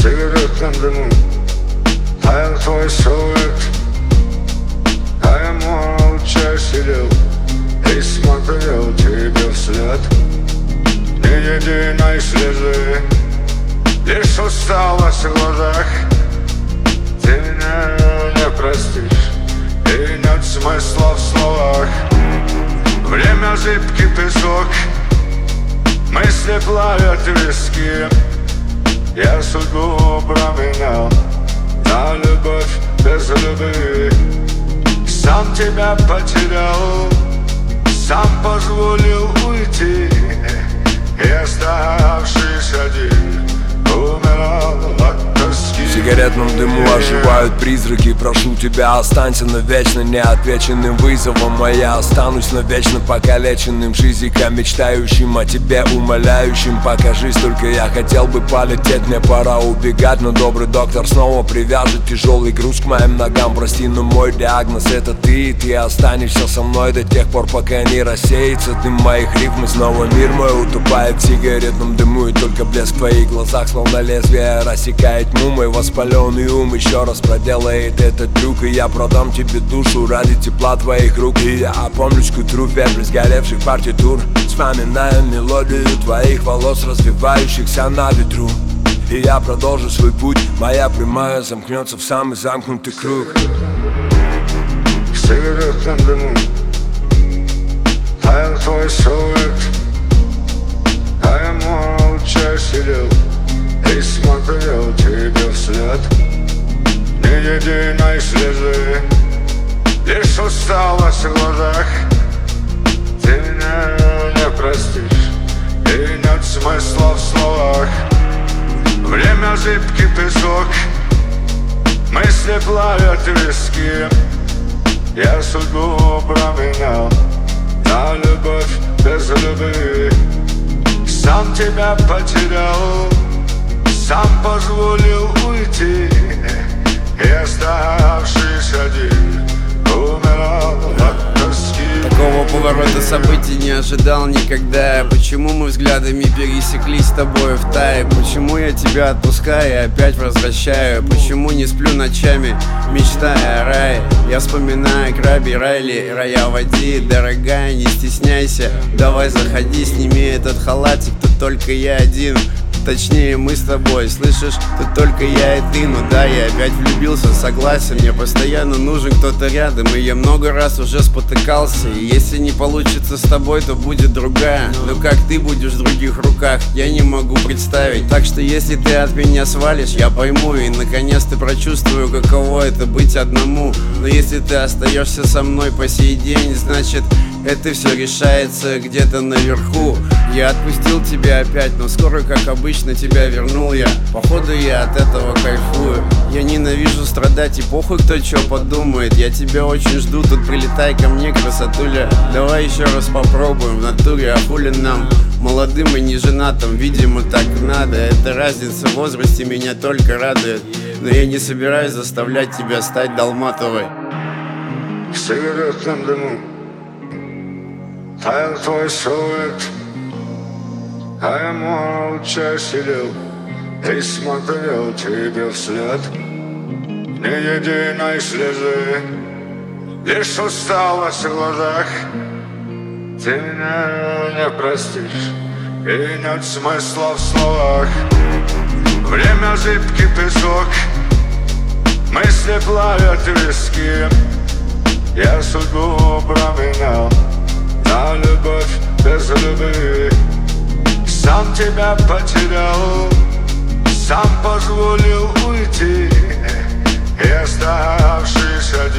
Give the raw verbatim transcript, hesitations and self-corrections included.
сигаретном дыму таял твой силуэт, а я молча сидел и смотрел тебе вслед. Ни единой слезы, лишь усталость в глазах. Ты меня не простишь, и нет смысла в словах. Время зыбкий песок, мысли плавят виски. Я судьбу променял на любовь без любви. Сам тебя потерял, сам позволил уйти, и оставшись один умирал от тоски. В сигаретном дыму оживают призраки. Прошу тебя, останься навечно неотвеченным вызовом, а я останусь навечно покалеченным шизиком, мечтающим о тебе, умоляющим. Покажись, только я хотел бы полететь. Мне пора убегать, но добрый доктор снова привяжет тяжелый груз к моим ногам. Прости, но мой диагноз это ты, и ты останешься со мной до тех пор, пока не рассеется дым моих рифм. И снова мир мой утопает в сигаретном дыму, и только блеск в твоих глазах, словно лезвие, рассекает тьму. Мой воспаленный ум еще раз проделает этот трюк, и я продам тебе душу ради тепла твоих рук. И я опомнюсь к утру, вепрь сгоревших партитур, вспоминая мелодию твоих волос, развивающихся на ветру. И я продолжу свой путь, моя прямая замкнется в самый замкнутый круг. В сигаретном дыму таял твой силуэт, а я молча сидел и смотрел тебе вслед. Ни единой слезы, лишь усталость в глазах. Ты меня не простишь, и нет смысла в словах. Время зыбкий песок, мысли плавят виски. Я судьбу променял на любовь без любви. Сам тебя потерял, сам позволил уйти, и оставшись один умирал от тоски. Такого поворота событий не ожидал никогда. Почему мы взглядами пересеклись с тобой в тае? Почему я тебя отпускаю и опять возвращаю? Почему не сплю ночами, мечтая о рае? Я вспоминаю Краби, Райли, рая води. Дорогая, не стесняйся, давай заходи, сними этот халатик, тут только я один. Точнее, мы с тобой, слышишь, тут только я и ты. Ну да, я опять влюбился, согласен. Мне постоянно нужен кто-то рядом, и я много раз уже спотыкался. И если не получится с тобой, то будет другая. Но как ты будешь в других руках, я не могу представить. Так что если ты от меня свалишь, я пойму, и наконец-то прочувствую, каково это быть одному. Но если ты остаешься со мной по сей день, значит, это все решается где-то наверху. Я отпустил тебя опять, но скоро, как обычно, тебя вернул я. Походу я от этого кайфую. Я ненавижу страдать, и похуй кто что подумает. Я тебя очень жду, тут прилетай ко мне, красотуля. Давай еще раз попробуем в натуре, а хули нам, молодым и не женатым, видимо так надо. Эта разница в возрасте меня только радует, но я не собираюсь заставлять тебя стать Долматовой. В сигаретном дыму таял твой силуэт, а я молча сидел и смотрел тебе вслед. Ни единой слезы, лишь усталость в глазах. Ты меня не простишь, и нет смысла в словах. Время зыбкий песок, мысли плавят виски. Я судьбу променял на любовь без любви. Сам тебя потерял, сам позволил уйти, и оставшись один